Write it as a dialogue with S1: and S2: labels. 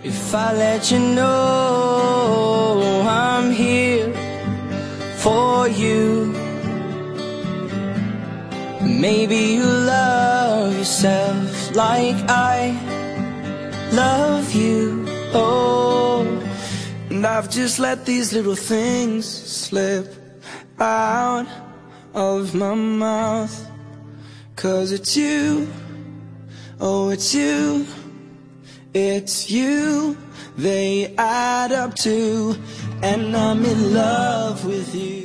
S1: If I let you know I'm here for you, maybe you love yourself like I love you. Oh, and I've just let these little things slip out of my mouth, 'cause it's you, oh it's you, it's you they add up to, and I'm in love with you.